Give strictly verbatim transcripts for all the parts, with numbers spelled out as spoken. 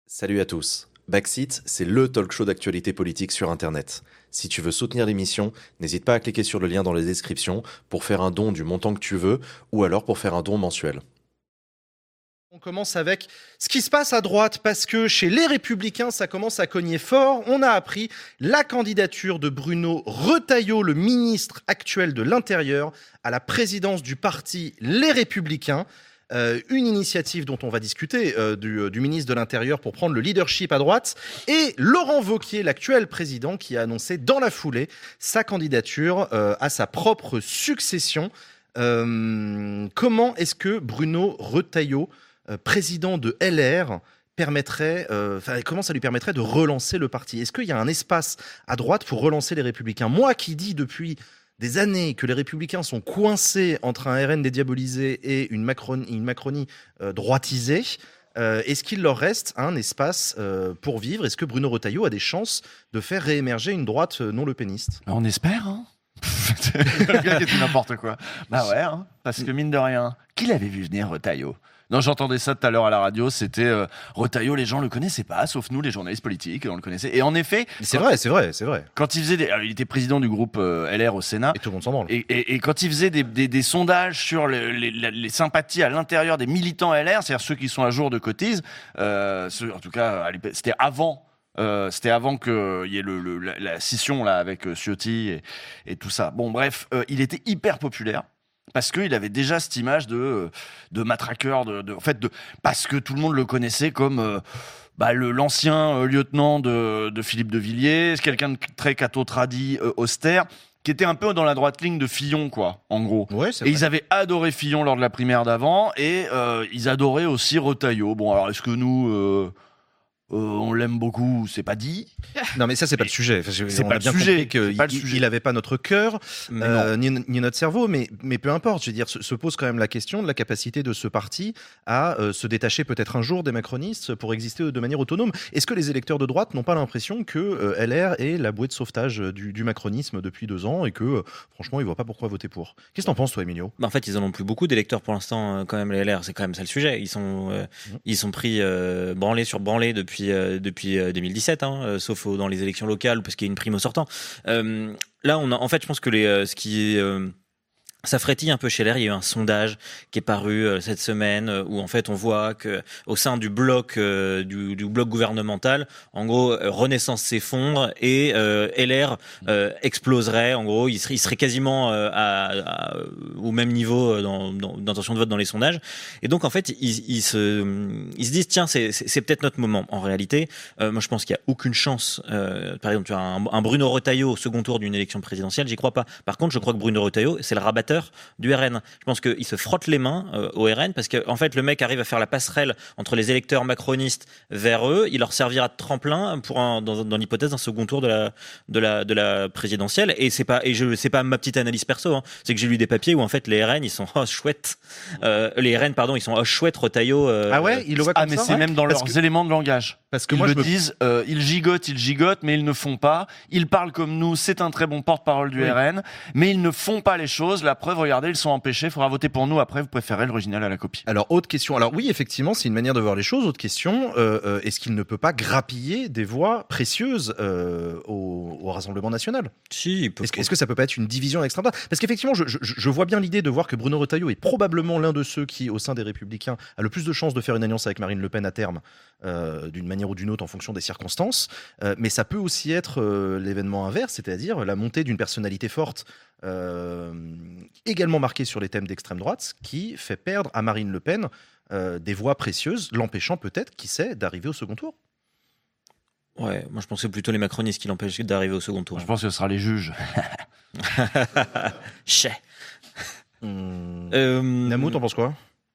Salut à tous. Backseat, c'est le talk show d'actualité politique sur Internet. Si tu veux soutenir l'émission, n'hésite pas à cliquer sur le lien dans les descriptions pour faire un don du montant que tu veux ou alors pour faire un don mensuel. On commence avec ce qui se passe à droite parce que chez les Républicains, ça commence à cogner fort. On a appris la candidature de Bruno Retailleau, le ministre actuel de l'Intérieur, à la présidence du parti Les Républicains. Euh, une initiative dont on va discuter euh, du, euh, du ministre de l'Intérieur pour prendre le leadership à droite, et Laurent Wauquiez, l'actuel président, qui a annoncé dans la foulée sa candidature euh, à sa propre succession. Euh, comment est-ce que Bruno Retailleau, euh, président de L R, permettrait, euh, comment ça lui permettrait de relancer le parti ? Est-ce qu'il y a un espace à droite pour relancer les Républicains ? Moi qui dis depuis des années que les Républicains sont coincés entre un R N dédiabolisé et une Macronie, une Macronie euh, droitisée, euh, est-ce qu'il leur reste un espace euh, pour vivre ? Est-ce que Bruno Retailleau a des chances de faire réémerger une droite non lepéniste ? On espère, hein. Le gars qui dit n'importe quoi. Bah ouais, hein, parce que mine de rien, qui l'avait vu venir, Retailleau ? Non, j'entendais ça tout à l'heure à la radio, c'était euh, Retailleau, les gens le connaissaient pas, sauf nous, les journalistes politiques, on le connaissait. Et en effet... C'est vrai, c'est vrai, c'est vrai. Quand il faisait des... Alors, il était président du groupe euh, L R au Sénat. Et tout le monde s'en branle. Et, et, et quand il faisait des, des, des sondages sur les, les, les sympathies à l'intérieur des militants L R, c'est-à-dire ceux qui sont à jour de cotise, euh, ceux, en tout cas, c'était avant... Euh, c'était avant qu'il y ait le, le, la, la scission là, avec euh, Ciotti et, et tout ça. Bon, bref, euh, il était hyper populaire. Parce qu'il avait déjà cette image de, de matraqueur, de, de, en fait, de, parce que tout le monde le connaissait comme euh, bah, le, l'ancien euh, lieutenant de, de Philippe de Villiers, quelqu'un de très catho-tradi, euh, austère, qui était un peu dans la droite ligne de Fillon, quoi, en gros. Ouais, c'est et vrai. Ils avaient adoré Fillon lors de la primaire d'avant, et euh, ils adoraient aussi Retailleau. Bon, alors est-ce que nous... Euh, Euh, on l'aime beaucoup, c'est pas dit. Non, mais ça, c'est pas le sujet. Enfin, c'est on pas a le bien sujet. compris qu'il pas le sujet. il avait pas notre cœur, euh, ni, ni notre cerveau, mais, mais peu importe. Je veux dire, se, se pose quand même la question de la capacité de ce parti à euh, se détacher peut-être un jour des macronistes pour exister de manière autonome. Est-ce que les électeurs de droite n'ont pas l'impression que euh, L R est la bouée de sauvetage du, du macronisme depuis deux ans et que, euh, franchement, ils voient pas pourquoi voter pour ? Qu'est-ce que t'en penses, toi, Emilio ? Bah en fait, ils en ont plus beaucoup d'électeurs pour l'instant, euh, quand même, les L R. C'est quand même ça le sujet. Ils sont, euh, mmh. ils sont pris euh, branlés sur branlés depuis, euh, depuis deux mille dix-sept, hein, euh, sauf au, dans les élections locales parce qu'il y a une prime au sortant. Euh, là, on a, en fait, je pense que les, euh, ce qui est euh, ça frétille un peu chez L R. Il y a eu un sondage qui est paru euh, cette semaine euh, où en fait on voit que au sein du bloc euh, du, du bloc gouvernemental, en gros, euh, Renaissance s'effondre et euh, L R euh, exploserait. En gros, il serait, il serait quasiment euh, à, à, au même niveau dans, dans, d'intention de vote dans les sondages. Et donc en fait, ils, ils se, ils se disent tiens, c'est, c'est, c'est peut-être notre moment. En réalité, euh, moi je pense qu'il y a aucune chance. Euh, par exemple, tu as un, un Bruno Retailleau au second tour d'une élection présidentielle, j'y crois pas. Par contre, je crois que Bruno Retailleau, c'est le rabatteur du R N. Je pense qu'il se frotte les mains euh, au R N parce qu'en en fait, le mec arrive à faire la passerelle entre les électeurs macronistes vers eux. Il leur servira de tremplin pour un, dans, dans l'hypothèse d'un second tour de la, de la, de la présidentielle. Et c'est pas, et je, c'est pas ma petite analyse perso, hein. C'est que j'ai lu des papiers où en fait les R N ils sont oh chouette, euh, les R N pardon ils sont oh chouette Retailleau. Euh, ah ouais, ils le voient comme ah mais ça, c'est ouais. même dans Parce leurs que... éléments de langage. Parce que ils moi, le je me... disent, euh, ils gigotent, ils gigotent, mais ils ne font pas. Ils parlent comme nous, c'est un très bon porte-parole du oui. R N, mais ils ne font pas les choses. La preuve, regardez, ils sont empêchés. Il faudra voter pour nous. Après, vous préférez l'original à la copie. Alors, autre question. Alors oui, effectivement, c'est une manière de voir les choses. Autre question, euh, euh, est-ce qu'il ne peut pas grappiller des voix précieuses euh, au, au Rassemblement national ? Si. Il peut est-ce, que, est-ce que ça peut pas être une division à l'extrême droite ? Parce qu'effectivement, je, je, je vois bien l'idée de voir que Bruno Retailleau est probablement l'un de ceux qui, au sein des Républicains, a le plus de chances de faire une alliance avec Marine Le Pen à terme, euh, d'une manière ou d'une autre, en fonction des circonstances. Euh, mais ça peut aussi être euh, l'événement inverse, c'est-à-dire la montée d'une personnalité forte, euh, également marquée sur les thèmes d'extrême droite, qui fait perdre à Marine Le Pen euh, des voix précieuses, l'empêchant peut-être, qui sait, d'arriver au second tour. Ouais, moi je pensais plutôt les macronistes qui l'empêchent d'arriver au second tour. Je pense que ce sera les juges. Chais. Hum... Euh... Namou, t'en penses quoi ?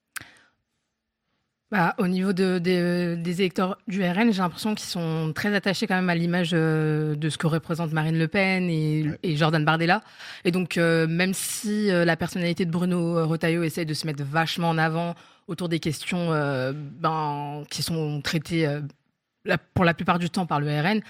Bah, au niveau de, de, des électeurs du R N, j'ai l'impression qu'ils sont très attachés quand même à l'image euh, de ce que représente Marine Le Pen et, ouais. et Jordan Bardella. Et donc, euh, même si euh, la personnalité de Bruno Retailleau essaie de se mettre vachement en avant autour des questions euh, ben, qui sont traitées euh, la, pour la plupart du temps par le R N,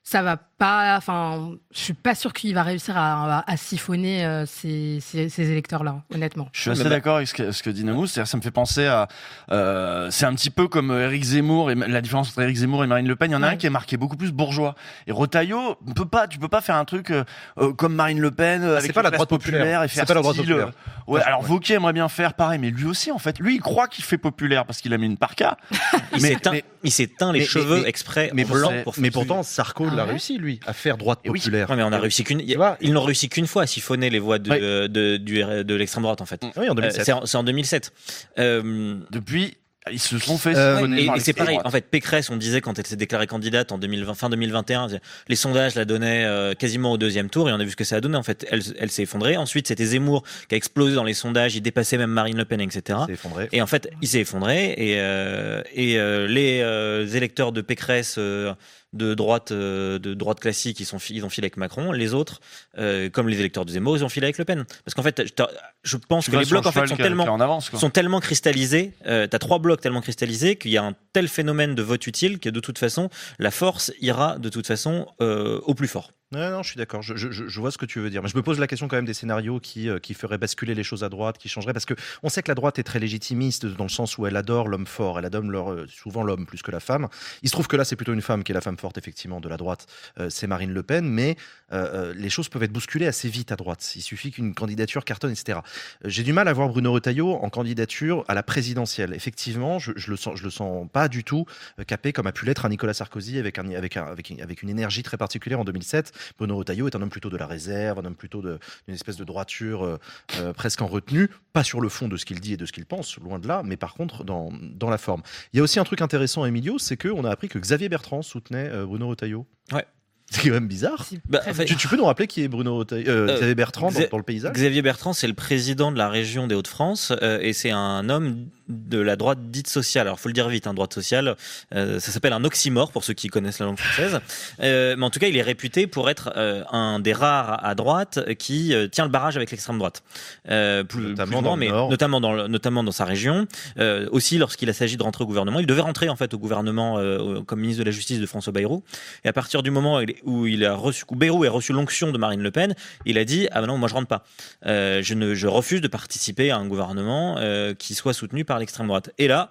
ça va pas. Enfin, je suis pas sûr qu'il va réussir à, à, à siphonner euh, ces, ces, ces électeurs-là, honnêtement. Je suis assez d'accord avec ce que, ce que dit Namou. C'est-à-dire, ça me fait penser à. Euh, c'est un petit peu comme Éric Zemmour et la différence entre Éric Zemmour et Marine Le Pen. Il y en a ouais. un qui est marqué beaucoup plus bourgeois. Et Retailleau, on peut pas, tu peux pas faire un truc euh, comme Marine Le Pen ah, avec c'est pas la droite populaire, populaire et faire c'est pas la droite style, populaire. Ouais, ouais, alors Wauquiez aimerait bien faire pareil, mais lui aussi, en fait, lui, il croit qu'il fait populaire parce qu'il a mis une parka. il, mais, s'éteint, mais, il s'éteint les mais, mais, cheveux exprès mais, en blanc. Pour mais pourtant, Sarko ah, l'a ouais. réussi, lui, à faire droite populaire. Oui, mais on a réussi qu'une. Ils n'ont réussi qu'une fois à siphonner les voix de, oui. de, de, de, de l'extrême droite, en fait. Oui, en deux mille sept. Euh, c'est, en, c'est en deux mille sept. Euh, Depuis. Ils se sont fait euh, et, et c'est pareil. En fait, Pécresse, on disait quand elle s'est déclarée candidate en deux mille vingt, fin deux mille vingt et un, les sondages la donnaient euh, quasiment au deuxième tour et on a vu ce que ça a donné. En fait, elle, elle s'est effondrée. Ensuite, c'était Zemmour qui a explosé dans les sondages. Il dépassait même Marine Le Pen, et cetera. Il s'est effondré. Et en fait, il s'est effondré et, euh, et euh, les euh, électeurs de Pécresse. Euh, de droite euh, de droite classique ils sont ils ont filé avec Macron, les autres euh, comme les électeurs de Zemmour ils ont filé avec Le Pen parce qu'en fait je pense tu que les blocs en fait sont tellement en avance, sont tellement cristallisés euh, t'as trois blocs tellement cristallisés qu'il y a un tel phénomène de vote utile que de toute façon la force ira de toute façon euh, au plus fort. Non, non, je suis d'accord. Je, je, je vois ce que tu veux dire. Mais je me pose la question quand même des scénarios qui, euh, qui feraient basculer les choses à droite, qui changeraient. Parce qu'on sait que la droite est très légitimiste dans le sens où elle adore l'homme fort. Elle adore leur, euh, souvent l'homme plus que la femme. Il se trouve que là, c'est plutôt une femme qui est la femme forte, effectivement, de la droite. Euh, c'est Marine Le Pen. Mais euh, les choses peuvent être bousculées assez vite à droite. Il suffit qu'une candidature cartonne, et cetera. J'ai du mal à voir Bruno Retailleau en candidature à la présidentielle. Effectivement, je, je le sens, je le sens pas du tout capé comme a pu l'être un Nicolas Sarkozy avec, un, avec, un, avec, avec une énergie très particulière en deux mille sept. Bruno Retailleau est un homme plutôt de la réserve, un homme plutôt de, d'une espèce de droiture euh, euh, presque en retenue, pas sur le fond de ce qu'il dit et de ce qu'il pense, loin de là, mais par contre dans, dans la forme. Il y a aussi un truc intéressant, Emilio, c'est qu'on a appris que Xavier Bertrand soutenait euh, Bruno Retailleau. Ouais. C'est quand même bizarre. Bah, en fait, tu, tu peux nous rappeler qui est Bruno Retailleau, euh, euh, Xavier Bertrand dans, dans le paysage ? Xavier Bertrand, c'est le président de la région des Hauts-de-France euh, et c'est un homme de la droite dite sociale. Alors, faut le dire vite, hein, droite sociale, euh, ça s'appelle un oxymore pour ceux qui connaissent la langue française. Euh, mais en tout cas, il est réputé pour être euh, un des rares à droite qui euh, tient le barrage avec l'extrême droite. Euh, plus, notamment plus dans grand, mais Nord. notamment dans, le, notamment dans sa région. Euh, aussi, lorsqu'il s'agit de rentrer au gouvernement, il devait rentrer en fait au gouvernement euh, comme ministre de la Justice de François Bayrou. Et à partir du moment où il a reçu, où Bayrou a reçu l'onction de Marine Le Pen, il a dit ah ben non, moi je rentre pas. Euh, je ne, je refuse de participer à un gouvernement euh, qui soit soutenu par l'extrême droite. Et là,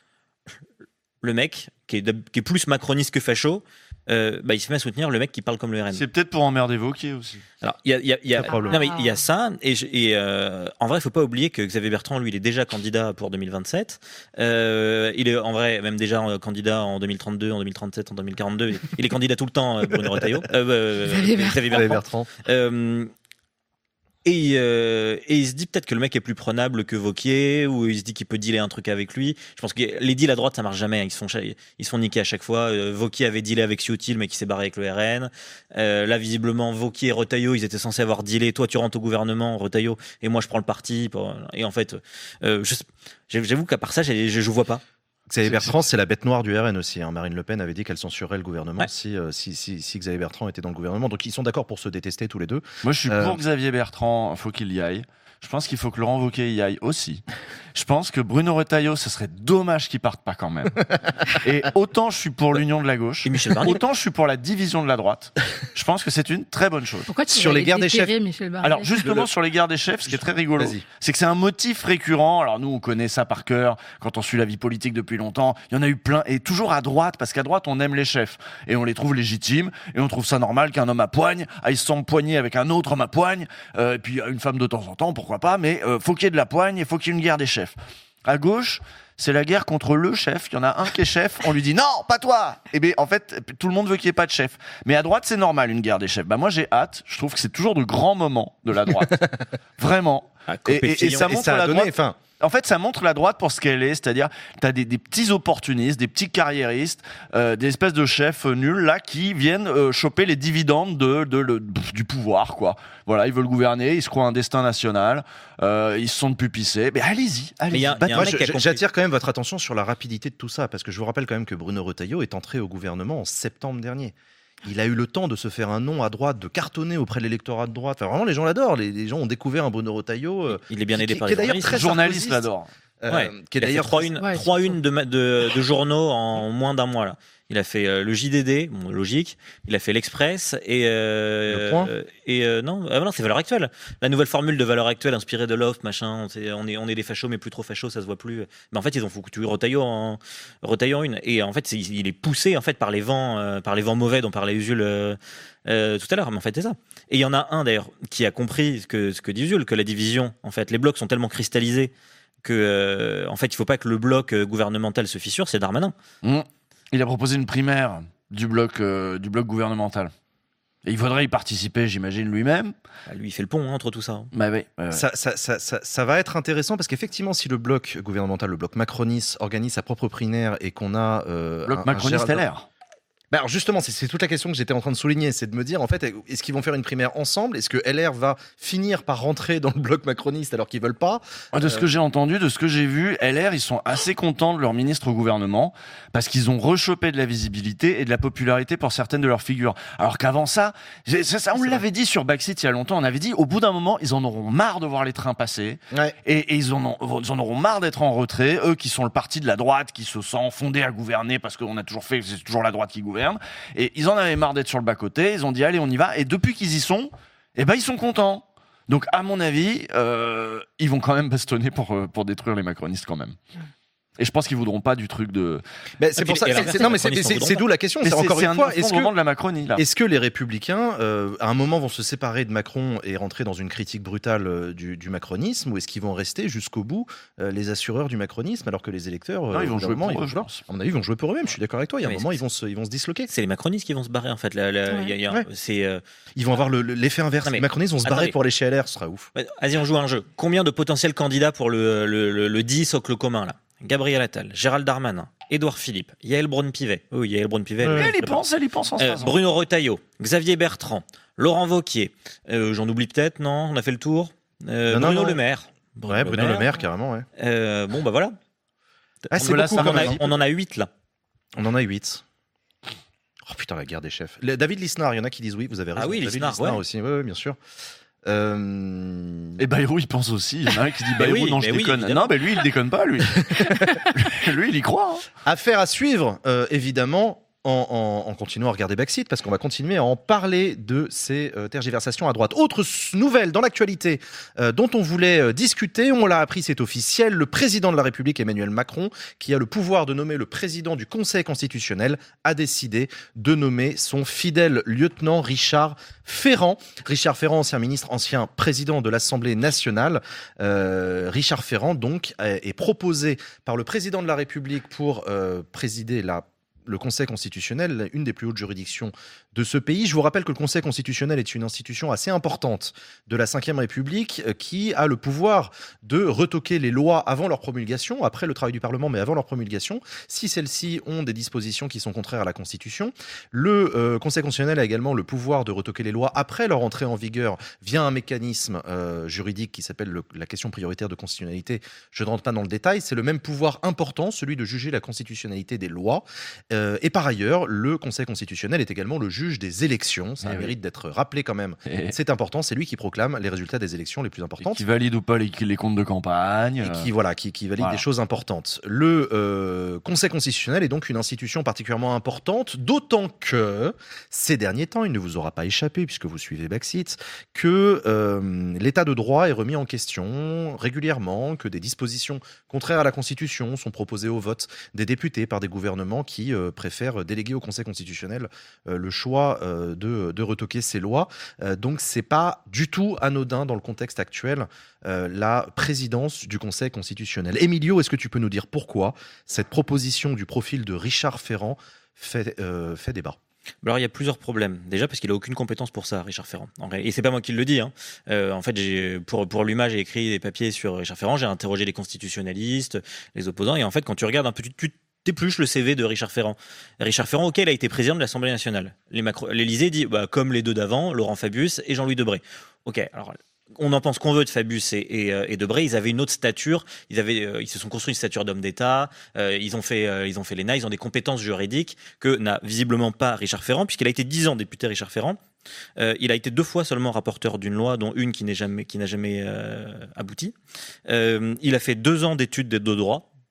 le mec, qui est, qui est plus macroniste que facho, euh, bah, il se met à soutenir le mec qui parle comme le R N. C'est peut-être pour emmerder Wauquiez aussi. Alors, il y a, y a, y a, non, mais il y a ça, et, et euh, en vrai, il faut pas oublier que Xavier Bertrand, lui, il est déjà candidat pour deux mille vingt-sept. Euh, il est en vrai même déjà candidat en deux mille trente-deux, en deux mille trente-sept, en deux mille quarante-deux. Il est candidat tout le temps, Bruno Retailleau. Euh, euh, Xavier Bertrand. Xavier Bertrand. Euh, Et, euh, et il se dit peut-être que le mec est plus prenable que Wauquiez, ou il se dit qu'il peut dealer un truc avec lui. Je pense que les deals à droite, ça marche jamais. Ils se font, ils se font niquer à chaque fois. Euh, Wauquiez avait dealé avec Ciotti, mais qui s'est barré avec le R N. Euh, là, visiblement, Wauquiez et Retailleau, ils étaient censés avoir dealé. Toi, tu rentres au gouvernement, Retailleau, et moi, je prends le parti. Pour... Et en fait, euh, je... j'avoue qu'à part ça, je, je, je vois pas. Xavier Bertrand, c'est la bête noire du R N aussi. Hein. Marine Le Pen avait dit qu'elle censurerait le gouvernement ouais. si, euh, si, si, si Xavier Bertrand était dans le gouvernement. Donc ils sont d'accord pour se détester tous les deux. Moi, je suis euh... pour Xavier Bertrand. Il faut qu'il y aille. Je pense qu'il faut que Laurent Wauquiez y aille aussi. Je pense que Bruno Retailleau, ce serait dommage qu'il parte pas quand même. Et autant je suis pour l'union de la gauche, et Michel Barnier. Autant je suis pour la division de la droite. Je pense que c'est une très bonne chose. Pourquoi tu sur les guerres des chefs Michel Barnier ? Alors justement le... sur les guerres des chefs, ce qui est très rigolo, Vas-y. c'est que c'est un motif récurrent. Alors nous, on connaît ça par cœur quand on suit la vie politique depuis longtemps. Il y en a eu plein, et toujours à droite, parce qu'à droite, on aime les chefs et on les trouve légitimes et on trouve ça normal qu'un homme à poigne aille s'empoigner avec un autre homme à poigne, euh, et puis une femme de temps en temps, pourquoi pas. Mais euh, faut qu'il y ait de la poigne et faut qu'il y ait une guerre des chefs. À gauche, c'est la guerre contre le chef. Il y en a un qui est chef, on lui dit non, pas toi. Et bien, en fait, tout le monde veut qu'il n'y ait pas de chef. Mais à droite, c'est normal, une guerre des chefs. Bah, moi, j'ai hâte. Je trouve que c'est toujours de grands moments de la droite. Vraiment. Et, et, et ça montre et ça la donné, droite. Fin... En fait, ça montre la droite pour ce qu'elle est, c'est-à-dire, t'as des, des petits opportunistes, des petits carriéristes, euh, des espèces de chefs nuls là qui viennent euh, choper les dividendes de, de, de, de du pouvoir, quoi. Voilà, ils veulent gouverner, ils se croient un destin national, euh, ils se sont pupissés. Mais allez-y, allez-y. Y a, y a Moi, je, j'attire quand même votre attention sur la rapidité de tout ça, parce que je vous rappelle quand même que Bruno Retailleau est entré au gouvernement en septembre dernier. Il a eu le temps de se faire un nom à droite, de cartonner auprès de l'électorat de droite. Enfin, vraiment, les gens l'adorent. Les, les gens ont découvert un Bruno Retailleau. Euh, il est bien aidé qui, par qui les journalistes. Les journalistes l'adorent. Euh, ouais. Qui est d'ailleurs trois une, ouais, trois une de, de, de journaux en moins d'un mois là. il a fait euh, le J D D, bon, logique, il a fait l'Express et euh, Le Point. euh, et euh, non, ah, non, c'est Valeurs Actuelles. La nouvelle formule de Valeurs Actuelles inspirée de Loft, machin. On, sait, on est on est des fachos, mais plus trop fachos, ça se voit plus. Mais en fait, ils ont foutu Retailleau en Retailleau en une. Et en fait, c'est, il est poussé en fait par les vents, euh, par les vents mauvais dont parlait Usul euh, euh, tout à l'heure. Mais en fait, c'est ça. Et il y en a un d'ailleurs qui a compris ce que ce que dit Usul, que la division, en fait, les blocs sont tellement cristallisés que euh, en fait, il faut pas que le bloc euh, gouvernemental se fissure. C'est Darmanin. Mmh. Il a proposé une primaire du bloc, euh, du bloc gouvernemental. Et il faudrait y participer, j'imagine, lui-même. Bah, lui, il fait le pont hein, entre tout ça. Hein. Bah oui. ouais, ouais. Ça, ça, ça, ça, ça va être intéressant parce qu'effectivement, si le bloc gouvernemental, le bloc macroniste, organise sa propre primaire et qu'on a. Euh, bloc un, macroniste un L R. Bah alors justement, c'est, c'est toute la question que j'étais en train de souligner, c'est de me dire en fait, est-ce qu'ils vont faire une primaire ensemble? Est-ce que L R va finir par rentrer dans le bloc macroniste alors qu'ils veulent pas? De ce que j'ai entendu, de ce que j'ai vu, L R, ils sont assez contents de leur ministre au gouvernement parce qu'ils ont rechopé de la visibilité et de la popularité pour certaines de leurs figures. Alors qu'avant ça, c'est ça on c'est l'avait dit sur Backseat il y a longtemps, on avait dit au bout d'un moment, ils en auront marre de voir les trains passer Ouais. et, et ils, en ont, ils en auront marre d'être en retrait, eux qui sont le parti de la droite, qui se sent fondé à gouverner parce qu'on a toujours fait, c'est toujours la droite qui gouverne. Et ils en avaient marre d'être sur le bas-côté, ils ont dit allez on y va, et depuis qu'ils y sont, eh ben ils sont contents. Donc à mon avis, euh, ils vont quand même bastonner pour, euh, pour détruire les macronistes quand même. Et je pense qu'ils voudront pas du truc de... Ben, c'est Et pour puis- ça, et c'est, alors, c'est- non mais les c'est, macronistes c'est- en c'est voudront d'où la question, Mais c'est, c'est, encore c'est une un fois, est-ce effondrement que, de la Macronie là. est-ce que les républicains, euh, à un moment, vont se séparer de Macron et rentrer dans une critique brutale euh, du, du macronisme, ou est-ce qu'ils vont rester jusqu'au bout euh, les assureurs du macronisme, alors que les électeurs, euh, Non, ils vont au bout d'un jouer moment, pour ils eux, vont- je pense. à mon avis, ils vont jouer pour eux-mêmes, je suis d'accord avec toi, il y a un Mais moment, c'est- ils vont se, ils vont se disloquer. C'est les macronistes qui vont se barrer en fait. La, la, Ouais. y a- y a- Ouais. c'est, euh, Ils vont avoir le- le- l'effet inverse, Non, mais- les macronistes vont se barrer attendez. pour les chez L R, ce sera ouf. ouais, vas-y, on joue à un jeu. Combien de potentiels candidats pour le, le, le, le dix socle commun là? Gabriel Attal, Gérald Darmanin, Édouard Philippe, Yael Braun-Pivet. Oui, Yael Braun-Pivet. Ouais. elle- Elle y elle- pense, elle y pense en se Euh, faisant. Bruno Retailleau, Xavier Bertrand, Laurent Wauquiez. Euh, j'en oublie peut-être, non? On a fait le tour. Euh, Non, non, Bruno non. Le Maire. Ouais, Bruno Le Maire, carrément, ouais. Euh, bon, bah voilà. Ah, c'est là, beaucoup ça on, quand en a, même. on en a huit là. On en a huit. Oh putain, la guerre des chefs. Le- David Lisnard, il y en a qui disent oui, vous avez raison. Ah oui, David Lisnard, ouais. aussi, oui, bien sûr. Euh... Et Bayrou, il pense aussi. Il y en a un qui dit Mais Bayrou, oui, non, je mais oui, déconne. évidemment. non, mais lui, il déconne pas, lui. lui, il y croit. Hein. Affaire à suivre, euh, évidemment, en, en- en continuant à regarder Backseat, parce qu'on va continuer à en parler de ces euh, tergiversations à droite. Autre s- nouvelle dans l'actualité euh, dont on voulait euh, discuter, on l'a appris, c'est officiel, le président de la République, Emmanuel Macron, qui a le pouvoir de nommer le président du Conseil constitutionnel, a décidé de nommer son fidèle lieutenant Richard Ferrand. Richard Ferrand, ancien ministre, ancien président de l'Assemblée nationale. Euh, Richard Ferrand, donc, est est proposé par le président de la République pour euh, présider la le Conseil constitutionnel, une des plus hautes juridictions de ce pays. Je vous rappelle que le Conseil constitutionnel est une institution assez importante de la cinquième République euh, qui a le pouvoir de retoquer les lois avant leur promulgation, après le travail du Parlement, mais avant leur promulgation, si celles-ci ont des dispositions qui sont contraires à la Constitution. Le euh, Conseil constitutionnel a également le pouvoir de retoquer les lois après leur entrée en vigueur via un mécanisme euh, juridique qui s'appelle le- la question prioritaire de constitutionnalité. Je ne rentre pas dans le détail. C'est le même pouvoir important, celui de juger la constitutionnalité des lois. Euh, et par ailleurs, le Conseil constitutionnel est également le juge des élections. Ça a Eh le oui. mérite d'être rappelé quand même. Et, C'est important, c'est lui qui proclame les résultats des élections les plus et importantes. qui valide ou pas les, les comptes de campagne. Et qui, voilà, qui, qui valide Voilà. des choses importantes. Le euh, Conseil constitutionnel est donc une institution particulièrement importante, d'autant que ces derniers temps, il ne vous aura pas échappé, puisque vous suivez Backseat, que euh, l'état de droit est remis en question régulièrement, que des dispositions contraires à la Constitution sont proposées au vote des députés par des gouvernements qui euh, préfèrent déléguer au Conseil constitutionnel euh, le choix euh, de, de retoquer ces lois. Euh, donc c'est pas du tout anodin dans le contexte actuel euh, la présidence du Conseil constitutionnel. Emilio, est-ce que tu peux nous dire pourquoi cette proposition du profil de Richard Ferrand fait, euh, fait débat? Alors il y a plusieurs problèmes. Déjà parce qu'il a aucune compétence pour ça, Richard Ferrand. En réalité. Et c'est pas moi qui le dis. Hein. Euh, en fait, j'ai, pour pour l'U M A, j'ai écrit des papiers sur Richard Ferrand. J'ai interrogé les constitutionnalistes, les opposants. Et en fait, quand tu regardes un peu, tu, tu t'épluches le C V de Richard Ferrand. Richard Ferrand, ok, il a été président de l'Assemblée nationale. Les Macro- L'Élysée dit, bah, comme les deux d'avant, Laurent Fabius et Jean-Louis Debré. Ok, alors. On en pense qu'on veut de Fabius et, et, euh, et Debré, ils avaient une autre stature, ils, avaient, euh, ils se sont construits une stature d'homme d'État, euh, ils ont fait euh, ils ont fait l'E N A, ils ont des compétences juridiques que n'a visiblement pas Richard Ferrand, puisqu'il a été dix ans député Richard Ferrand. Euh, il a été deux fois seulement rapporteur d'une loi, dont une qui n'est jamais, qui n'a jamais euh, abouti. Euh, il a fait deux ans d'études de droit.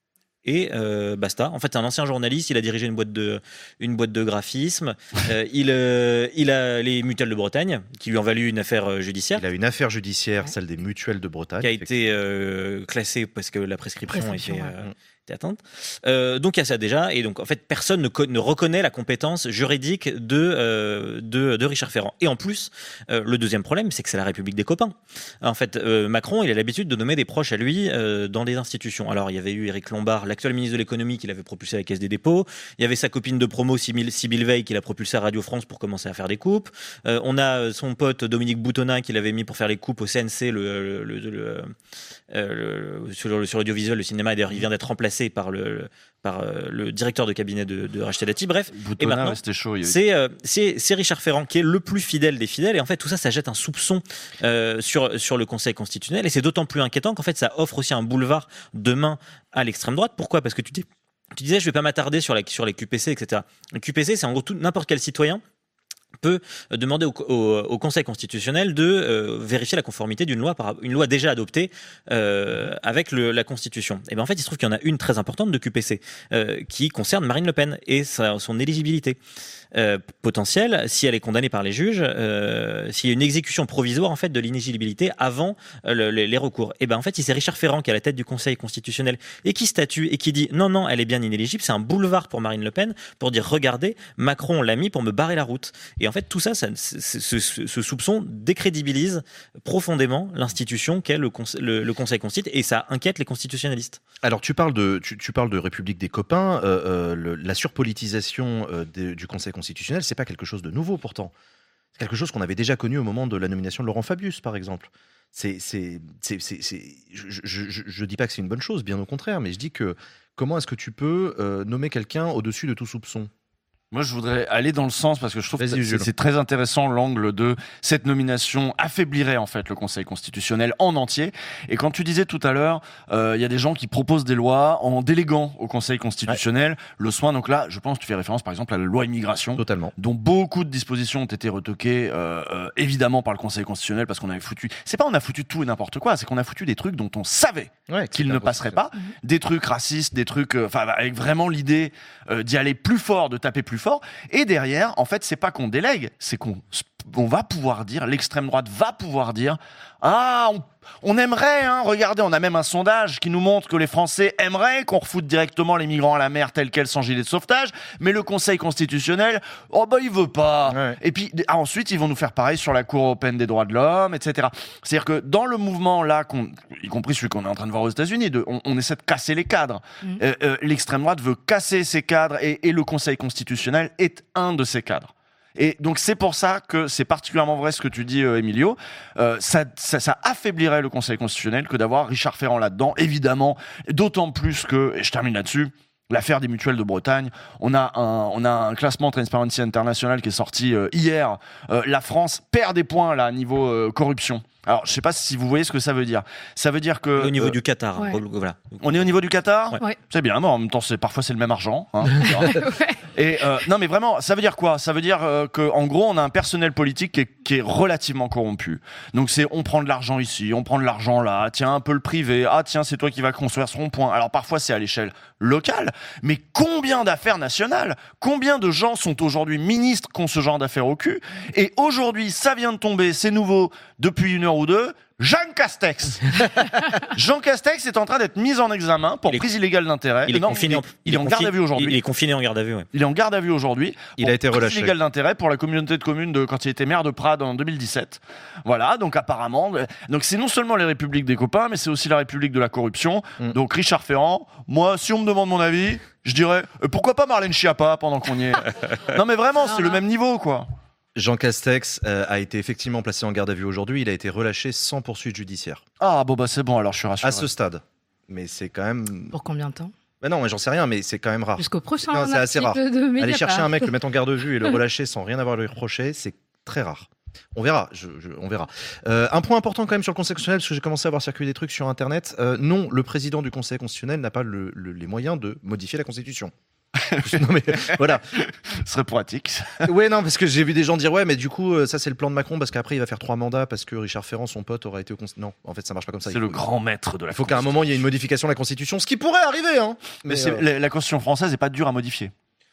et euh, basta. En fait, c'est un ancien journaliste, il a dirigé une boîte de, une boîte de graphisme, euh, il, euh, il a les mutuelles de Bretagne, qui lui ont valu une affaire judiciaire. Il a une affaire judiciaire, celle des mutuelles de Bretagne. Qui a été euh, classée parce que la prescription, prescription était... Euh, ouais. atteinte. Euh, donc il y a ça déjà, et donc en fait personne ne, co- ne reconnaît la compétence juridique de, euh, de, de Richard Ferrand. Et en plus, euh, le deuxième problème, c'est que c'est la République des copains. En fait, euh, Macron, il a l'habitude de nommer des proches à lui euh, dans des institutions. Alors il y avait eu Éric Lombard, l'actuel ministre de l'économie, qui l'avait propulsé à la Caisse des dépôts. Il y avait sa copine de promo, Sybille Veil, qui l'a propulsé à Radio France pour commencer à faire des coupes. Euh, on a son pote Dominique Boutonnin, qui l'avait mis pour faire les coupes au C N C, le, le, le, le, euh, le, sur, sur l'audiovisuel, le cinéma. D'ailleurs, il vient d'être remplacé par le, par euh, le directeur de cabinet de, de Rachida Dati. Bref, Boutonnin, et maintenant, c'était chaud. Il y a eu... c'est, euh, c'est, c'est Richard Ferrand qui est le plus fidèle des fidèles. Et en fait, tout ça, ça jette un soupçon euh, sur, sur le Conseil constitutionnel. Et c'est d'autant plus inquiétant qu'en fait, ça offre aussi un boulevard demain à l'extrême droite. Pourquoi ? Parce que tu, tu disais, je ne vais pas m'attarder sur, la, sur les Q P C, et cetera. Le Q P C, c'est en gros tout, n'importe quel citoyen peut demander au, au, au Conseil constitutionnel de euh, vérifier la conformité d'une loi, par, une loi déjà adoptée euh, avec le, la Constitution. Et bien en fait, il se trouve qu'il y en a une très importante de Q P C euh, qui concerne Marine Le Pen et sa, son éligibilité euh, potentielle si elle est condamnée par les juges, euh, s'il y a une exécution provisoire en fait de l'inéligibilité avant euh, le, les, les recours. Et ben en fait, si c'est Richard Ferrand qui est à la tête du Conseil constitutionnel et qui statue et qui dit non non, elle est bien inéligible, c'est un boulevard pour Marine Le Pen pour dire regardez, Macron l'a mis pour me barrer la route. Et en fait, tout ça, ça ce, ce, ce soupçon décrédibilise profondément l'institution qu'est le, le, le Conseil constitue et ça inquiète les constitutionnalistes. Alors, tu parles de, tu, tu parles de République des copains. Euh, euh, le, la surpolitisation euh, de, du Conseil constitutionnel, c'est pas quelque chose de nouveau pourtant. C'est quelque chose qu'on avait déjà connu au moment de la nomination de Laurent Fabius, par exemple. C'est, c'est, c'est, c'est, c'est, je ne dis pas que c'est une bonne chose, bien au contraire, mais je dis que comment est-ce que tu peux euh, nommer quelqu'un au-dessus de tout soupçon ? Moi, je voudrais aller dans le sens, parce que je trouve Vas-y, que c'est, c'est très intéressant l'angle de cette nomination affaiblirait en fait le Conseil constitutionnel en entier. Et quand tu disais tout à l'heure, il euh, y a des gens qui proposent des lois en déléguant au Conseil constitutionnel ouais. le soin. Donc là, je pense que tu fais référence par exemple à la loi immigration, totalement, dont beaucoup de dispositions ont été retoquées euh, euh, évidemment par le Conseil constitutionnel parce qu'on avait foutu. C'est pas on a foutu tout et n'importe quoi, c'est qu'on a foutu des trucs dont on savait ouais, qu'ils ne passeraient pas, mmh. des trucs racistes, des trucs, enfin euh, avec vraiment l'idée euh, d'y aller plus fort, de taper plus fort. Et derrière, en fait, c'est pas qu'on délègue, c'est qu'on on va pouvoir dire, l'extrême droite va pouvoir dire, ah, on, on aimerait, hein, regardez, on a même un sondage qui nous montre que les Français aimeraient qu'on refoute directement les migrants à la mer tels quels sans gilet de sauvetage, mais le Conseil constitutionnel, oh bah il veut pas. Ouais. Et puis ah, ensuite, ils vont nous faire pareil sur la Cour européenne des droits de l'homme, et cetera. C'est-à-dire que dans le mouvement là, qu'on, y compris celui qu'on est en train de voir aux États-Unis, de, on, on essaie de casser les cadres. Mmh. Euh, euh, l'extrême droite veut casser ces cadres et, et le Conseil constitutionnel est un de ces cadres. Et donc c'est pour ça que c'est particulièrement vrai ce que tu dis, euh, Emilio. Euh, ça, ça, ça affaiblirait le Conseil constitutionnel que d'avoir Richard Ferrand là-dedans, évidemment. D'autant plus que, et je termine là-dessus, l'affaire des mutuelles de Bretagne. On a un, on a un classement Transparency International qui est sorti euh, hier. Euh, la France perd des points là niveau euh, corruption. Alors, je sais pas si vous voyez ce que ça veut dire. Ça veut dire que au niveau euh, du Qatar, ouais. voilà. On est au niveau du Qatar. Ouais. C'est bien, mais en même temps, c'est parfois c'est le même argent. Hein, ouais. Et euh, non, mais vraiment, ça veut dire quoi ? Ça veut dire euh, que, en gros, on a un personnel politique qui est, qui est relativement corrompu. Donc, c'est on prend de l'argent ici, on prend de l'argent là. Tiens, un peu le privé. Ah, tiens, c'est toi qui vas construire ce rond-point. Alors, parfois, c'est à l'échelle locale. Mais combien d'affaires nationales ? Combien de gens sont aujourd'hui ministres qui ont ce genre d'affaires au cul ? Et aujourd'hui, ça vient de tomber, c'est nouveau depuis une heure ou deux. Jean Castex. Jean Castex est en train d'être mis en examen pour prise illégale d'intérêt. Il est non, confiné. Il, il est en garde à vue aujourd'hui. Il est confiné en garde à vue. Ouais. Il est en garde à vue aujourd'hui. Il a été relâché. Prise illégale d'intérêt pour la communauté de communes de quand il était maire de Prades en deux mille dix-sept. Voilà. Donc apparemment, donc c'est non seulement les républiques des copains, mais c'est aussi la république de la corruption. Mm. Donc Richard Ferrand. Moi, si on me demande mon avis, je dirais euh, pourquoi pas Marlène Schiappa pendant qu'on y est. Non mais vraiment, c'est le même niveau quoi. Jean Castex euh, a été effectivement placé en garde à vue aujourd'hui. Il a été relâché sans poursuite judiciaire. Ah bon bah c'est bon alors je suis rassuré. À ce stade. Mais c'est quand même... Pour combien de temps ? Ben non, mais j'en sais rien, mais c'est quand même rare. Jusqu'au prochain non, c'est assez rare. De Aller chercher un mec, le mettre en garde à vue et le relâcher sans rien avoir à lui reprocher, c'est très rare. On verra, je, je, on verra. Euh, un point important quand même sur le Conseil constitutionnel, parce que j'ai commencé à voir circuler des trucs sur Internet. Euh, non, le président du Conseil constitutionnel n'a pas le, le, les moyens de modifier la Constitution. non mais voilà. Ce serait pratique. Ouais, non, parce que j'ai vu des gens dire ouais, mais du coup, ça c'est le plan de Macron parce qu'après il va faire trois mandats parce que Richard Ferrand, son pote, aura été au conseil. Non, en fait, ça marche pas comme ça. C'est il le faut... grand maître de la. Il faut qu'à un moment il y ait une modification de la Constitution, ce qui pourrait arriver, hein. Mais, mais c'est, euh... la, la Constitution française n'est pas dure à modifier.